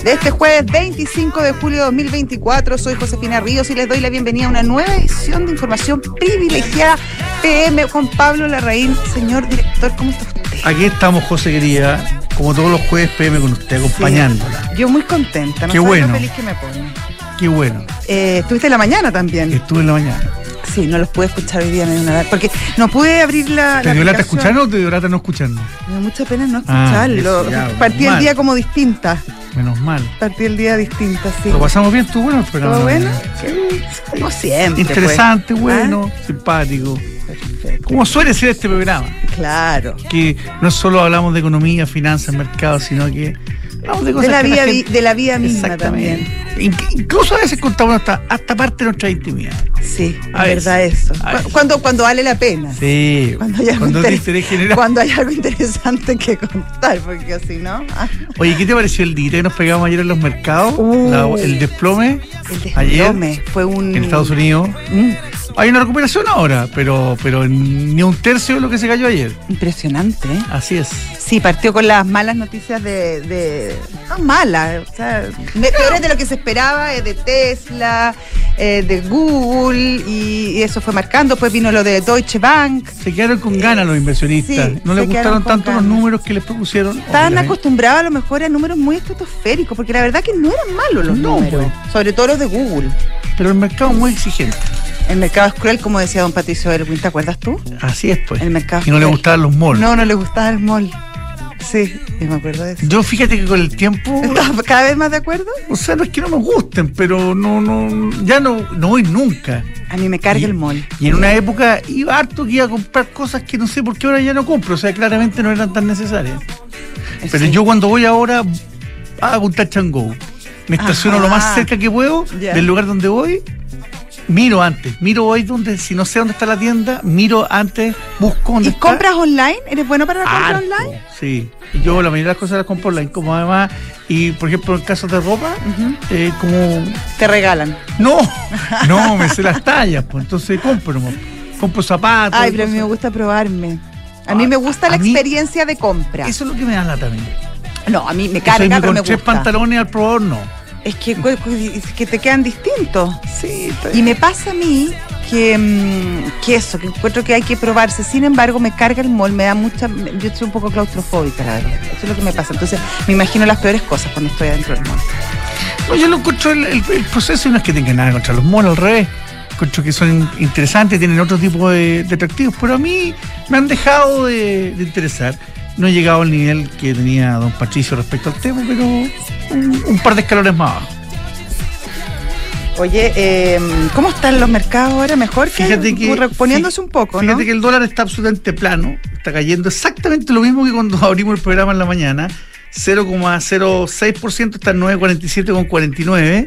de este jueves 25 de julio de 2024. Soy Josefina Ríos y les doy la bienvenida a una nueva edición de Información Privilegiada PM con Pablo Larraín. Señor director, ¿cómo está usted? Aquí estamos, José querida, como todos los jueves PM con usted, acompañándola. Sí, yo muy contenta, no Qué sabe bueno. lo feliz que me pone. Qué bueno. ¿Estuviste en la mañana también? Estuve en la mañana. Sí, no los pude escuchar hoy día, me dio una lata, porque no pude abrir la ¿Te dio lata aplicación. escuchando o te dio lata no escuchando? Me dio mucha pena no escucharlo. eso ya, Partí el mal. día como distinta. Menos mal. Partí el día distinta, sí. ¿Lo pasamos bien? ¿Tú bueno? ¿Todo bueno? Sí, como siempre. Interesante, pues. bueno, simpático. Perfecto. Como suele ser este programa, Claro. que no solo hablamos de economía, finanzas, mercados, sino que hablamos de cosas De la, que vida, gente... de la vida misma Exactamente. también. Incluso a veces contamos hasta parte de nuestra intimidad. Sí, A es verdad eso. a veces. Cuando vale la pena. Sí, Cuando hay algo cuando te interés general. Cuando hay algo interesante que contar, porque así, ¿no? Oye, ¿qué te pareció el día que nos pegamos ayer en los mercados? El desplome El ayer desplome fue un... en Estados Unidos. Hay una recuperación ahora, pero ni un tercio de lo que se cayó ayer. Impresionante, ¿eh? Así es. Sí, partió con las malas noticias no malas, o sea, peores de lo que se esperaba, de Tesla, de Google, y eso fue marcando. Después vino lo de Deutsche Bank. Se quedaron con ganas los inversionistas. Sí, no se les quedaron gustaron con tanto los ganas. números que les propusieron. Estaban Obviamente. acostumbrados a lo mejor a números muy estratosféricos, porque la verdad que no eran malos los No, números, pues. sobre todo los de Google. Pero el mercado es muy exigente. El mercado es cruel, como decía don Patricio Erwin, ¿te acuerdas tú? Así es, pues. El mercado Y no le cruel. gustaban los malls. No le gustaba el mall. Sí, yo me acuerdo de eso. Yo fíjate que con el tiempo, ¿Estás cada vez más de acuerdo? o sea, no es que no me gusten, pero ya no voy nunca. A mí me carga el mall. Y en una época iba harto que iba a comprar cosas que no sé por qué ahora ya no compro. O sea, claramente no eran tan necesarias. Pero Sí. yo cuando voy ahora hago un touch and go. Me estaciono Ajá. lo más cerca que puedo Ya. del lugar donde voy. Miro antes, hoy donde, si no sé dónde está la tienda, miro antes, busco dónde ¿Y está. compras online? ¿Eres bueno para la compra Harto, online? Sí. Y yo la mayoría de las cosas las compro online, como además, y por ejemplo en casos de ropa, como Te regalan. no, me sé las tallas, pues entonces compro zapatos. Ay, pero a mí me cosas. gusta probarme. A mí me gusta la a mí- experiencia de compra. Eso es lo que me da lata también. No, a mí me O sea, carga, pero con me tres gusta. pantalones al probador, no. Es que te quedan distintos. Sí, está Y me pasa a mí que eso, que encuentro que hay que probarse. Sin embargo, me carga el mall, me da yo soy un poco claustrofóbica, la verdad. Eso es lo que me pasa. Entonces, me imagino las peores cosas cuando estoy adentro del mall. No, yo lo encuentro el proceso, y no es que tenga nada contra los monos, al revés. Encuentro que son interesantes, tienen otro tipo de atractivos, pero a mí me han dejado de interesar. No he llegado al nivel que tenía don Patricio respecto al tema, pero un par de escalones más abajo. Oye, ¿cómo están los mercados ahora? ¿Mejor? Fíjate que reponiéndose un poco, fíjate ¿no? que el dólar está absolutamente plano, está cayendo exactamente lo mismo que cuando abrimos el programa en la mañana, 0,06%, está en 9,47,49.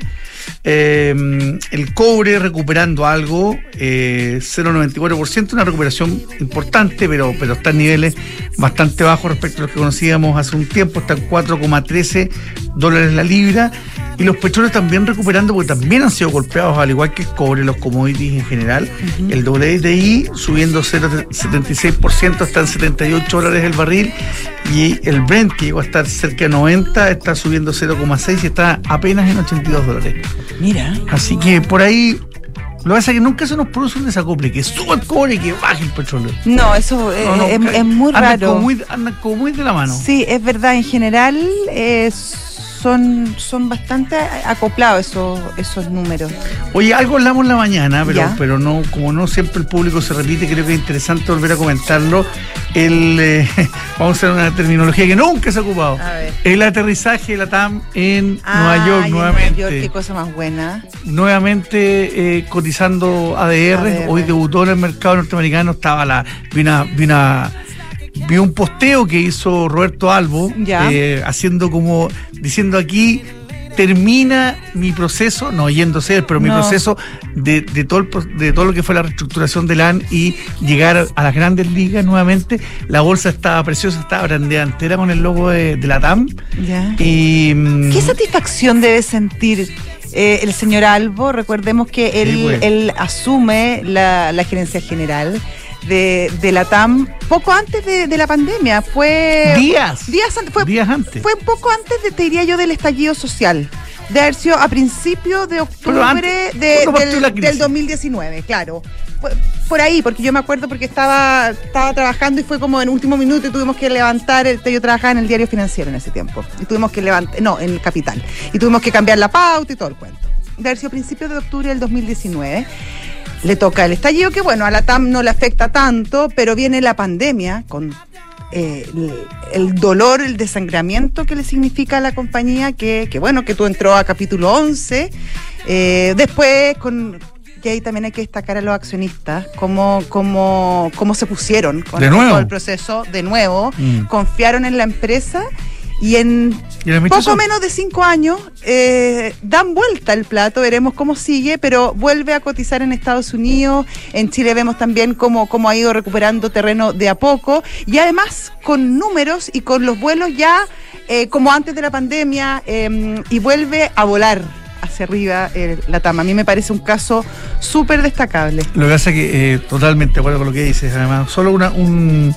El cobre recuperando algo, 0,94%, una recuperación importante, pero está en niveles bastante bajos respecto a los que conocíamos hace un tiempo, está en $4,13 la libra. Y los petróleos también recuperando, porque también han sido golpeados, al igual que el cobre, los commodities en general. El WTI subiendo 0,76%, está en $78 el barril. Y el Brent, que llegó a estar cerca de 90, está subiendo 0,6 y está apenas en $82. Mira. Así que por ahí, lo que pasa es que nunca se nos produce un desacople, que suba el cobre y que baje el petróleo. No, eso es muy raro. Andan como muy de la mano. Sí, es verdad. En general son bastante acoplados esos números. Oye, algo hablamos en la mañana, Ya. pero no, como no siempre el público se repite, creo que es interesante volver a comentarlo. Vamos a usar una terminología que nunca se ha ocupado. A ver. El aterrizaje de la TAM en Nueva York en nuevamente. Nueva York, qué cosa más buena. Nuevamente cotizando ADR. Hoy debutó en el mercado norteamericano. Vi un posteo que hizo Roberto Albo, Ya. diciendo aquí termina mi proceso, no yéndose él, pero mi proceso de todo lo que fue la reestructuración de la AN y llegar a las grandes ligas nuevamente. La bolsa estaba preciosa, estaba brandeada entera con el logo de la TAM. Ya. Y ¿Qué satisfacción debe sentir el señor Albo? Recordemos que Sí, pues. él asume la gerencia general de la TAM poco antes de la pandemia. Fue Días antes. Fue poco antes, te diría yo, del estallido social. De haber sido a principios de octubre del 2019, claro. Por ahí, porque yo me acuerdo porque estaba trabajando y fue como en último minuto y tuvimos que levantar, yo trabajaba en el Diario Financiero en ese tiempo, y tuvimos que en el Capital, y tuvimos que cambiar la pauta y todo el cuento. De haber sido a principios de octubre del 2019. Le toca el estallido, que bueno, a la TAM no le afecta tanto, pero viene la pandemia con el dolor, el desangramiento que le significa a la compañía, que bueno, que tú entró a capítulo 11, después que ahí también hay que destacar a los accionistas, cómo se pusieron con todo el proceso de nuevo, confiaron en la empresa. Y en poco menos de 5 años dan vuelta el plato, veremos cómo sigue, pero vuelve a cotizar en Estados Unidos. En Chile vemos también cómo ha ido recuperando terreno de a poco, y además con números y con los vuelos ya como antes de la pandemia, y vuelve a volar hacia arriba la TAM. A mí me parece un caso súper destacable. Lo que pasa es que totalmente de acuerdo con lo que dices, además, solo un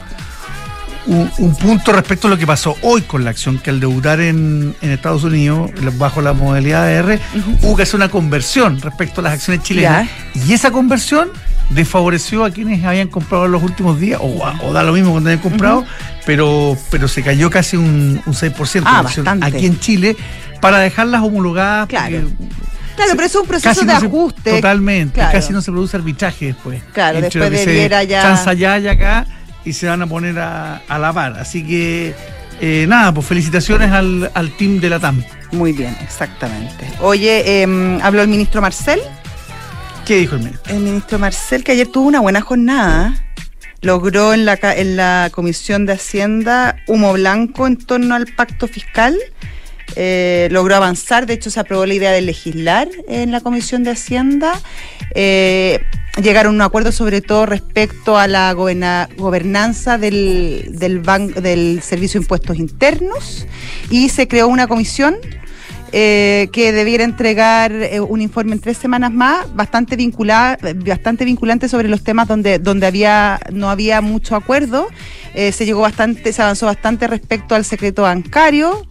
punto respecto a lo que pasó hoy con la acción, que al debutar en Estados Unidos, bajo la modalidad de R, hubo que hacer una conversión respecto a las acciones chilenas. Y esa conversión desfavoreció a quienes habían comprado en los últimos días, o da lo mismo cuando hayan comprado, pero se cayó casi un 6% de acción aquí en Chile, para dejarlas homologadas. Claro, pero eso es un proceso de ajuste. Totalmente, claro. Casi no se produce arbitraje después. Claro, después debiera ya... Chanza ya y acá, y se van a poner a la par. Así que, nada, pues felicitaciones al team de la TAM. Muy bien, exactamente. Oye, habló el ministro Marcel. ¿Qué dijo el ministro? El ministro Marcel, que ayer tuvo una buena jornada. Logró en la Comisión de Hacienda humo blanco en torno al pacto fiscal. Logró avanzar, de hecho se aprobó la idea de legislar en la Comisión de Hacienda. Llegaron a un acuerdo sobre todo respecto a la gobernanza del Servicio de Impuestos Internos, y se creó una comisión que debiera entregar un informe en 3 semanas más, bastante vinculante sobre los temas donde no había mucho acuerdo. Se avanzó bastante respecto al secreto bancario.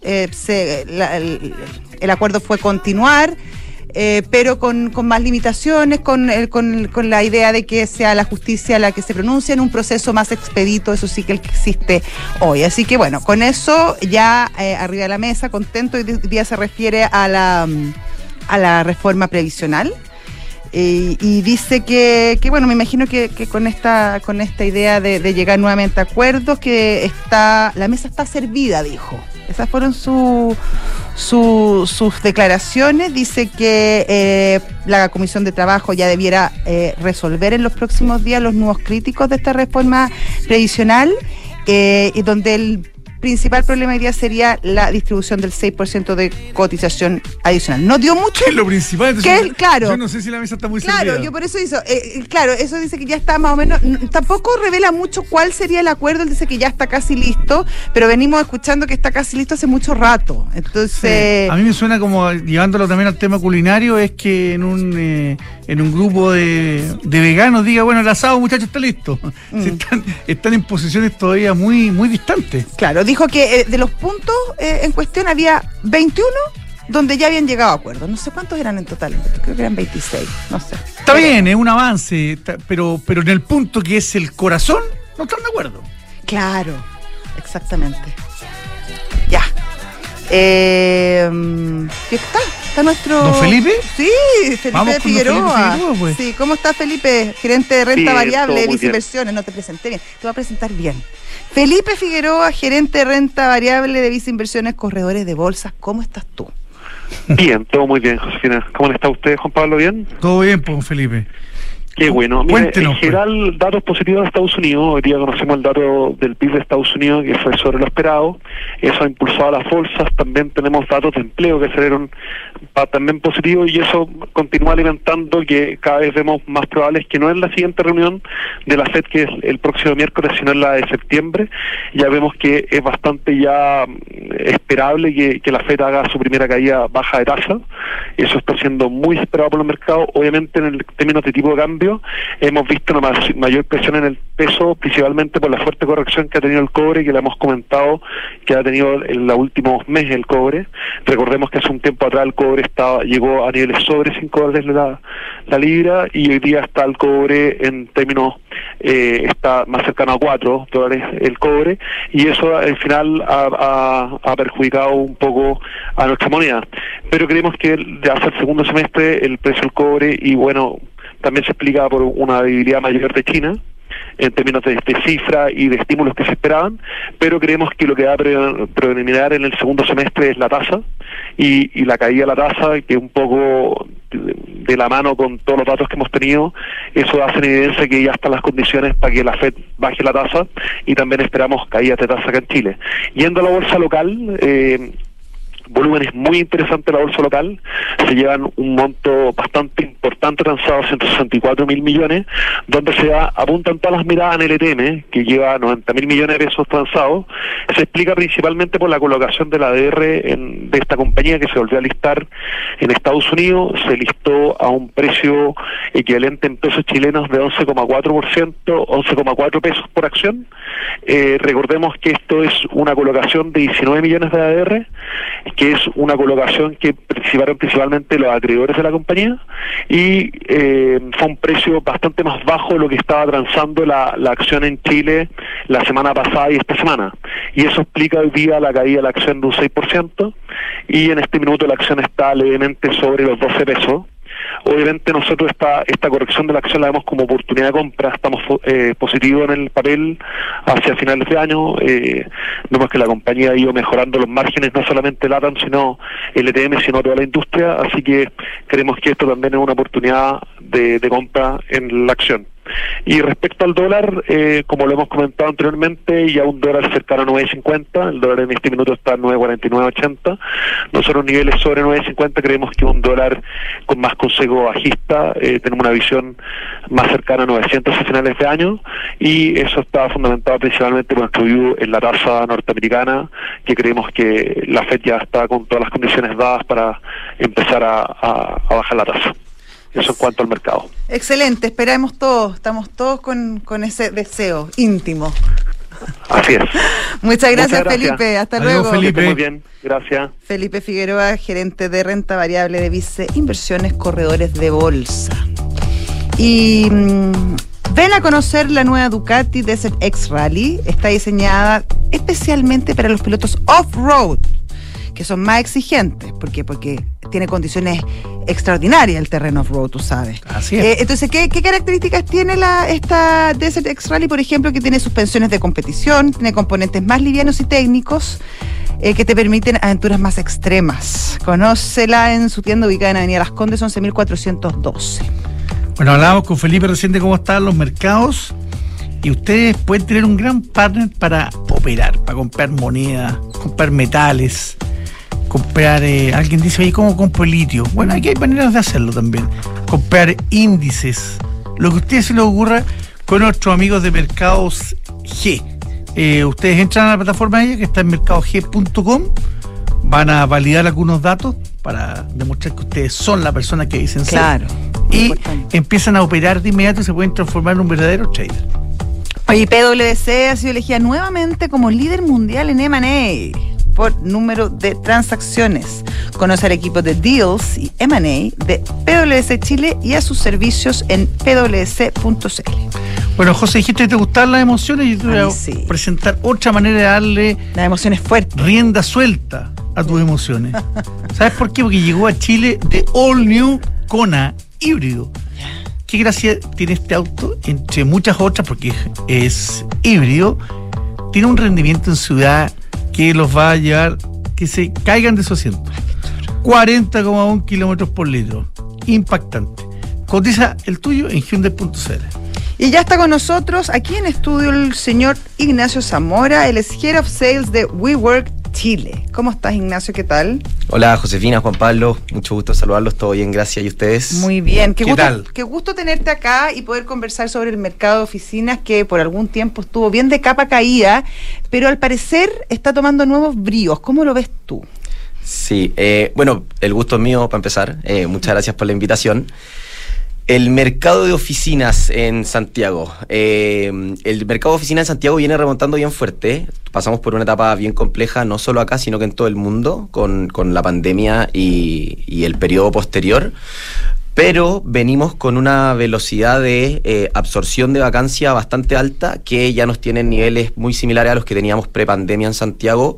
El acuerdo fue continuar, pero con más limitaciones, con la idea de que sea la justicia la que se pronuncia en un proceso más expedito, eso sí que el que existe hoy. Así que bueno, con eso ya arriba de la mesa, contento. Hoy día se refiere a la reforma previsional. Y dice que bueno, me imagino que con esta idea de llegar nuevamente a acuerdos, que la mesa está servida, dijo. Esas fueron sus declaraciones. Dice que la Comisión de Trabajo ya debiera resolver en los próximos días los nudos críticos de esta reforma previsional, y donde el principal problema hoy día sería la distribución del 6% de cotización adicional. No dio mucho. ¿Qué es lo principal? Claro. Yo no sé si la mesa está muy servida. Claro, yo por eso eso dice que ya está más o menos. Tampoco revela mucho cuál sería el acuerdo. Él dice que ya está casi listo, pero venimos escuchando que está casi listo hace mucho rato. Entonces, sí. A mí me suena como, llevándolo también al tema culinario, es que en un grupo de veganos diga, bueno, el asado, muchachos, está listo. Están en posiciones todavía muy, muy distantes. Claro, dijo que de los puntos en cuestión había 21 donde ya habían llegado a acuerdos. No sé cuántos eran en total, creo que eran 26, no sé. Está bien, es un avance, pero en el punto que es el corazón, no están de acuerdo. Claro, exactamente. Ya. ¿Está nuestro... ¿Don Felipe? Sí, Felipe Vamos Figueroa. Felipe, pues. Sí, ¿cómo está Felipe? Gerente de renta variable de Vice bien. Inversiones. No te presenté bien, te voy a presentar bien. Felipe Figueroa, gerente de renta variable de Vice Inversiones, corredores de bolsas. ¿Cómo estás tú? Bien, todo muy bien, Josefina. ¿Cómo está usted, Juan Pablo? ¿Bien? Todo bien, pues, Felipe. Qué bueno. Mire, Cuéntenos, en general, datos positivos de Estados Unidos. Hoy día conocemos el dato del PIB de Estados Unidos, que fue sobre lo esperado. Eso ha impulsado a las bolsas. También tenemos datos de empleo que salieron también positivos, y eso continúa alimentando que cada vez vemos más probables que no es la siguiente reunión de la FED, que es el próximo miércoles, sino en la de septiembre. Ya vemos que es bastante ya esperable que la FED haga su primera caída baja de tasa. Eso está siendo muy esperado por los mercados. Obviamente, en el términos de tipo de cambio, cambio. Hemos visto una mayor presión en el peso, principalmente por la fuerte corrección que ha tenido el cobre, que le hemos comentado que ha tenido en los últimos meses el cobre. Recordemos que hace un tiempo atrás el cobre llegó a niveles sobre $5 la libra, y hoy día está el cobre en términos, está más cercano a $4 el cobre, y eso al final ha perjudicado un poco a nuestra moneda. Pero creemos que hacia el segundo semestre el precio del cobre, y bueno, también se explica por una debilidad mayor de China en términos de cifra y de estímulos que se esperaban, pero creemos que lo que va a predominar en el segundo semestre es la tasa y la caída de la tasa, que un poco de la mano con todos los datos que hemos tenido, eso hace en evidencia que ya están las condiciones para que la FED baje la tasa, y también esperamos caídas de tasa acá en Chile. Yendo a la bolsa local, volúmenes muy interesantes de la bolsa local, se llevan un monto bastante importante transado, 164.000 millones, donde apuntan todas las miradas en el ETM, que lleva 90.000 millones de pesos transados. Se explica principalmente por la colocación de la ADR de esta compañía, que se volvió a listar en Estados Unidos. Se listó a un precio equivalente en pesos chilenos de 11,4%, 11,4 pesos por acción. Recordemos que esto es una colocación de 19 millones de ADR, que es una colocación que participaron principalmente los acreedores de la compañía, y fue un precio bastante más bajo de lo que estaba transando la acción en Chile la semana pasada y esta semana, y eso explica hoy día la caída de la acción de un 6%, y en este minuto la acción está levemente sobre los 12 pesos. Obviamente nosotros esta corrección de la acción la vemos como oportunidad de compra, estamos positivos en el papel hacia finales de año. Vemos que la compañía ha ido mejorando los márgenes, no solamente LATAM, sino el ETM, sino toda la industria, así que creemos que esto también es una oportunidad de compra en la acción. Y respecto al dólar, como lo hemos comentado anteriormente, ya un dólar cercano a 9.50, el dólar en este minuto está a 9.4980. Nosotros niveles sobre 9.50 creemos que un dólar con más consejo bajista, tenemos una visión más cercana a 900 a finales de año, y eso está fundamentado principalmente por nuestro view en la tasa norteamericana, que creemos que la FED ya está con todas las condiciones dadas para empezar a bajar la tasa. Eso en cuanto al mercado. Excelente, esperamos todos, estamos todos con ese deseo íntimo. Así es. Muchas gracias, Felipe, hasta Adiós, luego. Felipe. Muy bien, gracias. Felipe Figueroa, gerente de renta variable de Vice Inversiones Corredores de Bolsa. Y ven a conocer la nueva Ducati Desert X Rally. Está diseñada especialmente para los pilotos off-road, que son más exigentes. ¿Por qué? Porque tiene condiciones extraordinarias el terreno off-road, tú sabes. Así es. Entonces, ¿qué características tiene esta Desert X Rally? Por ejemplo, que tiene suspensiones de competición, tiene componentes más livianos y técnicos, que te permiten aventuras más extremas. Conócela en su tienda ubicada en Avenida Las Condes, 11.412. Bueno, hablábamos con Felipe recién de cómo están los mercados, y ustedes pueden tener un gran partner para operar, para comprar moneda, comprar metales, comprar, alguien dice, oye, ¿cómo compro litio? Bueno, aquí hay maneras de hacerlo también. Comprar índices, lo que a ustedes se les ocurra, con nuestros amigos de Mercados G. Ustedes entran a la plataforma de ella, que está en mercadog.com, van a validar algunos datos para demostrar que ustedes son la persona que dicen ser. Claro. Y importante. empiezan a operar de inmediato y se pueden transformar en un verdadero trader. Oye, PwC ha sido elegida nuevamente como líder mundial en M&A por número de transacciones. Conoce al equipo de Deals y M&A de PwC Chile y a sus servicios en pwc.cl. Bueno, José, dijiste que te gustaban las emociones, y yo te voy a sí. presentar otra manera de darle La emoción es fuerte. rienda suelta a tus emociones. ¿Sabes por qué? Porque llegó a Chile The All New Kona híbrido. ¿Qué gracia tiene este auto? Entre muchas otras, porque es híbrido, tiene un rendimiento en ciudad que los va a llevar que se caigan de su asiento. 40,1 kilómetros por litro. Impactante. Cotiza el tuyo en Hyundai.cl. Y ya está con nosotros aquí en estudio el señor Ignacio Zamora, el Head of Sales de WeWork Chile. ¿Cómo estás, Ignacio? ¿Qué tal? Hola, Josefina, Juan Pablo, mucho gusto saludarlos, todo bien, gracias. ¿Y ustedes? Muy bien. ¿Qué tal? Qué gusto tenerte acá y poder conversar sobre el mercado de oficinas, que por algún tiempo estuvo bien de capa caída, pero al parecer está tomando nuevos bríos. ¿Cómo lo ves tú? Sí, bueno, el gusto es mío para empezar. Muchas gracias por la invitación. El mercado de oficinas en Santiago. El mercado de oficinas en Santiago viene remontando bien fuerte. Pasamos por una etapa bien compleja, no solo acá, sino que en todo el mundo, con la pandemia y el periodo posterior. Pero venimos con una velocidad de absorción de vacancia bastante alta, que ya nos tiene niveles muy similares a los que teníamos pre-pandemia en Santiago,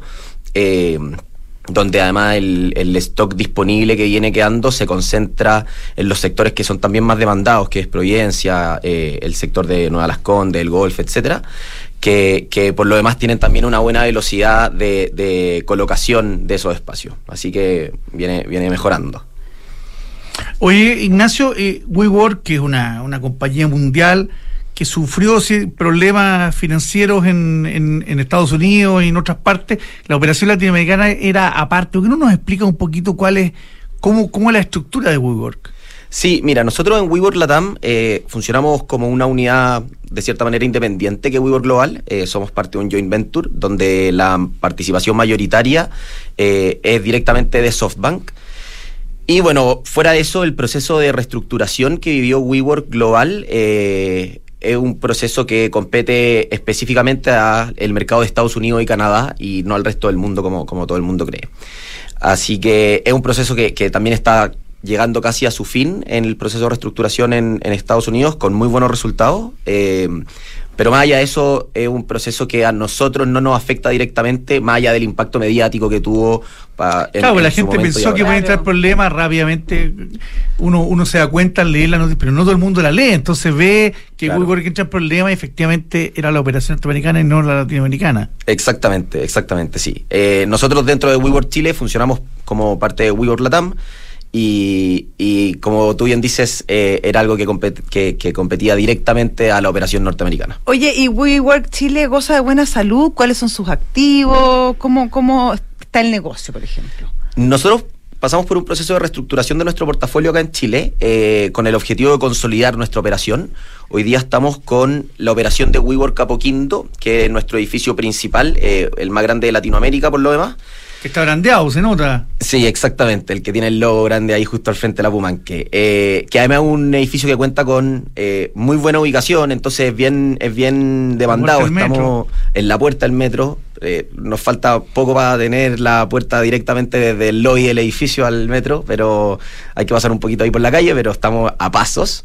donde además el stock disponible que viene quedando se concentra en los sectores que son también más demandados, que es Providencia, el sector de Nueva Las Condes, el Golf, etcétera, que por lo demás tienen también una buena velocidad de colocación de esos espacios. Así que viene mejorando. Oye, Ignacio, WeWork, que es una compañía mundial que sufrió problemas financieros en Estados Unidos y en otras partes, la operación latinoamericana era aparte. ¿Por qué no nos explica un poquito cómo es la estructura de WeWork? Sí, mira, nosotros en WeWork Latam funcionamos como una unidad de cierta manera independiente que WeWork Global. Somos parte de un joint venture donde la participación mayoritaria es directamente de SoftBank. Y bueno, fuera de eso, el proceso de reestructuración que vivió WeWork Global es un proceso que compete específicamente al mercado de Estados Unidos y Canadá y no al resto del mundo como todo el mundo cree. Así que es un proceso que también está llegando casi a su fin en el proceso de reestructuración en Estados Unidos con muy buenos resultados. Pero más allá de eso, es un proceso que a nosotros no nos afecta directamente, más allá del impacto mediático que tuvo. Claro, la gente pensó que podía entrar problemas rápidamente. Uno se da cuenta al leer la noticia, pero no todo el mundo la lee. Entonces ve que WeWork entra en problemas y efectivamente era la operación norteamericana y no la latinoamericana. Exactamente, sí. Nosotros dentro de WeWork Chile funcionamos como parte de WeWork Latam. Y como tú bien dices, era algo que competía directamente a la operación norteamericana. Oye, ¿y WeWork Chile goza de buena salud? ¿Cuáles son sus activos? ¿Cómo está el negocio, por ejemplo? Nosotros pasamos por un proceso de reestructuración de nuestro portafolio acá en Chile, con el objetivo de consolidar nuestra operación. Hoy día estamos con la operación de WeWork Apoquindo, que es nuestro edificio principal, el más grande de Latinoamérica por lo demás. Que está brandeado, se nota. Sí, exactamente, el que tiene el logo grande ahí justo al frente de la Pumanque. Que además es un edificio que cuenta con muy buena ubicación, entonces es bien demandado. Estamos en la puerta del metro. Nos falta poco para tener la puerta directamente desde el lobby del edificio al metro, pero hay que pasar un poquito ahí por la calle, pero estamos a pasos.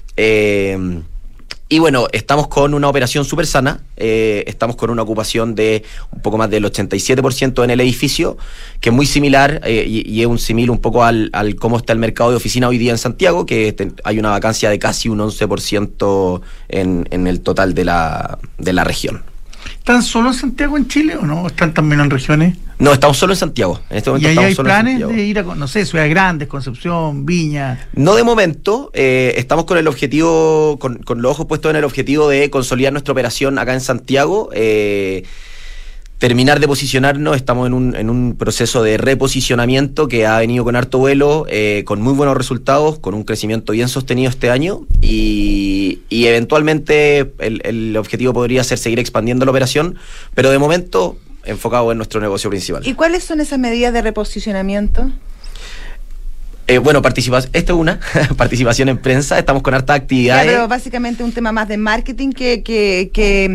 Y bueno, estamos con una operación súper sana, estamos con una ocupación de un poco más del 87% en el edificio, que es muy similar y es un símil un poco al cómo está el mercado de oficina hoy día en Santiago, que hay una vacancia de casi un 11% en el total de la región. ¿Están solo en Santiago, en Chile, o no? ¿Están también en regiones? No, estamos solo en Santiago. En este momento ¿Y ahí estamos hay solo planes en Santiago. de ir a, no sé, ciudades grandes, Concepción, Viña? No de momento. Estamos con el objetivo, con los ojos puestos en el objetivo de consolidar nuestra operación acá en Santiago. Terminar de posicionarnos, estamos en un proceso de reposicionamiento que ha venido con harto vuelo, con muy buenos resultados, con un crecimiento bien sostenido este año y eventualmente el objetivo podría ser seguir expandiendo la operación, pero de momento enfocado en nuestro negocio principal. ¿Y cuáles son esas medidas de reposicionamiento? Bueno, esta es una participación en prensa, estamos con hartas actividades. Pero básicamente un tema más de marketing que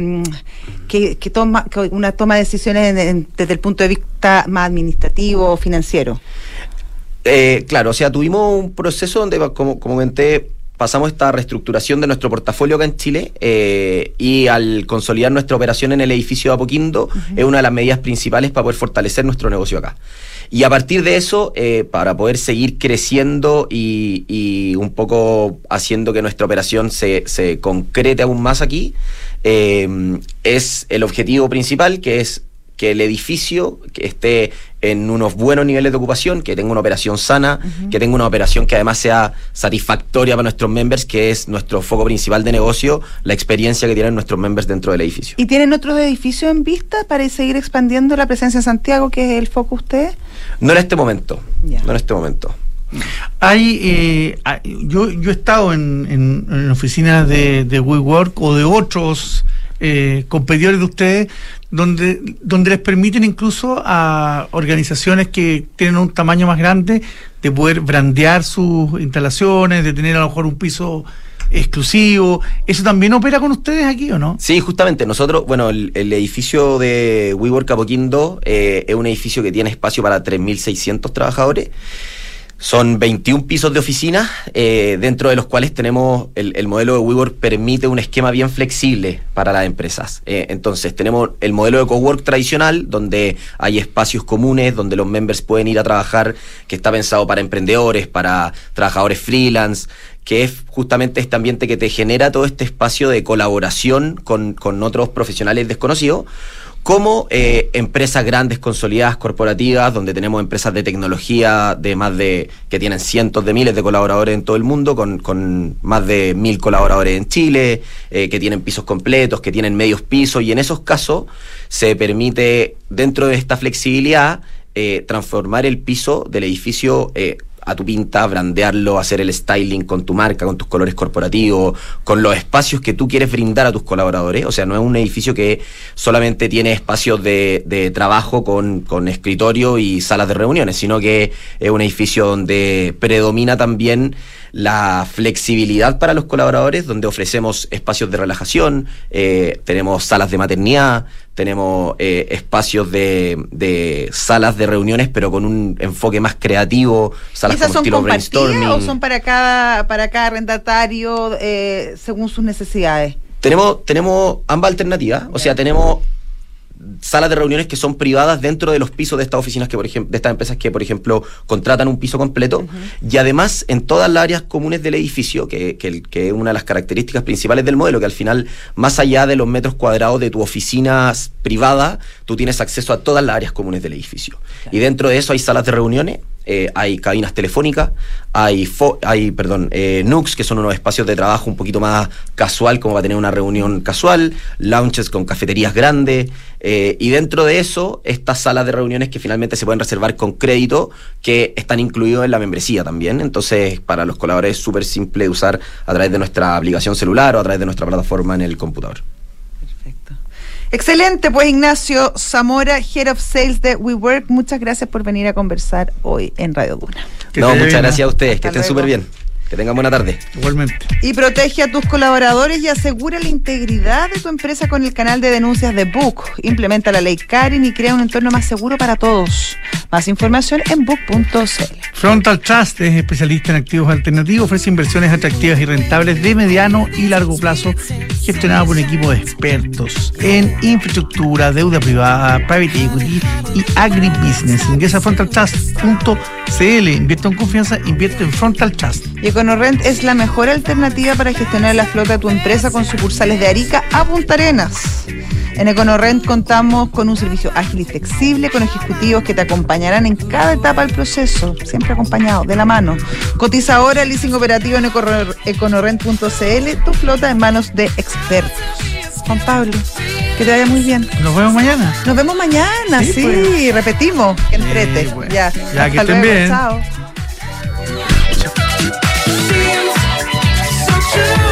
una toma de decisiones desde el punto de vista más administrativo o financiero. Claro, o sea, tuvimos un proceso donde, como comenté, pasamos esta reestructuración de nuestro portafolio acá en Chile y al consolidar nuestra operación en el edificio de Apoquindo, es una de las medidas principales para poder fortalecer nuestro negocio acá. Y a partir de eso, para poder seguir creciendo y un poco haciendo que nuestra operación se concrete aún más aquí, es el objetivo principal, que es que el edificio que esté en unos buenos niveles de ocupación, que tenga una operación sana, que tenga una operación que además sea satisfactoria para nuestros members, que es nuestro foco principal de negocio, la experiencia que tienen nuestros members dentro del edificio. ¿Y tienen otros edificios en vista para seguir expandiendo la presencia en Santiago, que es el foco de ustedes? No en este momento, Ya. no en este momento. Yo he estado en oficinas de WeWork o de otros competidores de ustedes, donde les permiten incluso a organizaciones que tienen un tamaño más grande de poder brandear sus instalaciones, de tener a lo mejor un piso exclusivo. ¿Eso también opera con ustedes aquí o no? Sí, justamente. Nosotros, bueno, el edificio de WeWork Apoquindo es un edificio que tiene espacio para 3.600 trabajadores. Son 21 pisos de oficina, dentro de los cuales tenemos el modelo de WeWork permite un esquema bien flexible para las empresas. Entonces tenemos el modelo de cowork tradicional, donde hay espacios comunes, donde los members pueden ir a trabajar, que está pensado para emprendedores, para trabajadores freelance, que es justamente este ambiente que te genera todo este espacio de colaboración con otros profesionales desconocidos, como empresas grandes, consolidadas, corporativas, donde tenemos empresas de tecnología que tienen cientos de miles de colaboradores en todo el mundo, con más de 1.000 colaboradores en Chile, que tienen pisos completos, que tienen medios pisos, y en esos casos se permite, dentro de esta flexibilidad, transformar el piso del edificio a tu pinta, brandearlo, hacer el styling con tu marca, con tus colores corporativos, con los espacios que tú quieres brindar a tus colaboradores. O sea, no es un edificio que solamente tiene espacios de trabajo con escritorio y salas de reuniones, sino que es un edificio donde predomina también la flexibilidad para los colaboradores, donde ofrecemos espacios de relajación, tenemos salas de maternidad, tenemos espacios de salas de reuniones, pero con un enfoque más creativo, salas como estilo brainstorming. ¿O son para cada arrendatario según sus necesidades? Tenemos ambas alternativas, o sea, tenemos salas de reuniones que son privadas dentro de los pisos de estas oficinas, que por ejemplo, de estas empresas que por ejemplo contratan un piso completo, y además en todas las áreas comunes del edificio, que es una de las características principales del modelo, que al final, más allá de los metros cuadrados de tu oficina privada, tú tienes acceso a todas las áreas comunes del edificio. Y dentro de eso hay salas de reuniones, hay cabinas telefónicas, hay NUCs, que son unos espacios de trabajo un poquito más casual, como va a tener una reunión casual, lounges con cafeterías grandes, y dentro de eso, estas salas de reuniones que finalmente se pueden reservar con crédito, que están incluidos en la membresía también. Entonces, para los colaboradores es súper simple de usar a través de nuestra aplicación celular o a través de nuestra plataforma en el computador. Perfecto. Excelente, pues Ignacio Zamora, Head of Sales de WeWork, muchas gracias por venir a conversar hoy en Radio Duna. Muchas gracias a ustedes, que estén súper bien. Que tengan buena tarde. Igualmente. Y protege a tus colaboradores y asegura la integridad de tu empresa con el canal de denuncias de Book. Implementa la ley Karen y crea un entorno más seguro para todos. Más información en book.cl. Frontal Trust es especialista en activos alternativos, ofrece inversiones atractivas y rentables de mediano y largo plazo, gestionado por un equipo de expertos en infraestructura, deuda privada, private equity y agribusiness. Ingresa a frontaltrust.cl. Invierte con confianza, invierte en Frontal Trust. Y EconoRent es la mejor alternativa para gestionar la flota de tu empresa con sucursales de Arica a Punta Arenas. En EconoRent contamos con un servicio ágil y flexible, con ejecutivos que te acompañarán en cada etapa del proceso, siempre acompañado, de la mano. Cotiza ahora el leasing operativo en econorent.cl, tu flota en manos de expertos. Juan Pablo, que te vaya muy bien. Nos vemos mañana. Nos vemos mañana, sí, pues. Repetimos, que entrete. Bueno. Ya que estén bien. Chao. So true.